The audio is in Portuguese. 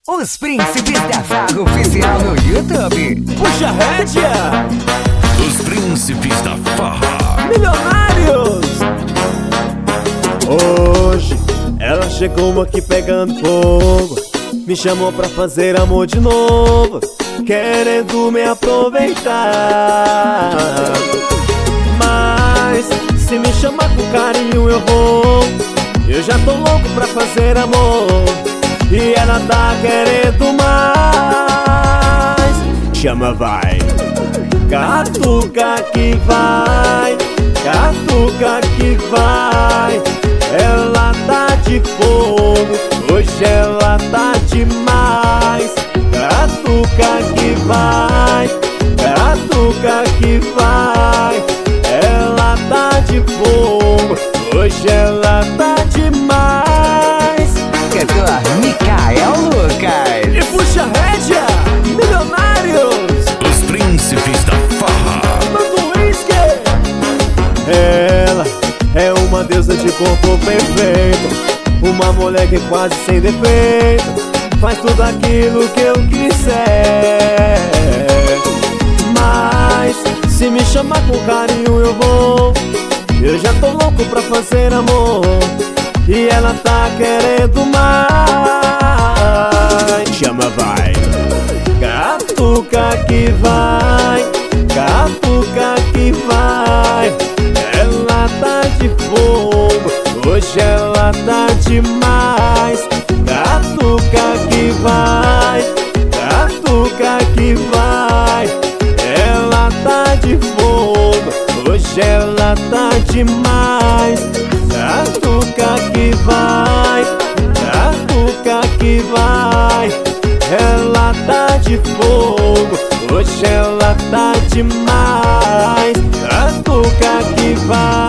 Os Príncipes da Farra Oficial no YouTube. Puxa a rédea! Os Príncipes da Farra. Milionários! Hoje ela chegou aqui pegando fogo, me chamou pra fazer amor de novo, querendo me aproveitar. Mas se me chamar com carinho eu vou. Eu já tô louco pra fazer amor e ela tá querendo mais. Chama, vai, catuca que vai, catuca que vai. Ela tá de fogo, hoje ela tá demais. Catuca que vai, catuca que vai. Ela tá de fogo, hoje ela tá demais. Cantor Micael Lucas. E puxa a rédea, milionários! Os Príncipes da Farra. Manda um uísque! Ela é uma deusa de corpo perfeito, uma mulher que quase sem defeito faz tudo aquilo que eu quiser. Mas se me chamar com carinho eu vou. Eu já tô louco pra fazer amor e ela tá querendo mais. Chama, vai, catuca que vai, catuca que vai. Ela tá de fogo, hoje ela tá demais. Catuca que vai, catuca que vai. Ela tá de fogo, hoje ela tá demais. Catuca que vai, catuca que vai. Ela tá de fogo, hoje ela tá demais. Catuca que vai.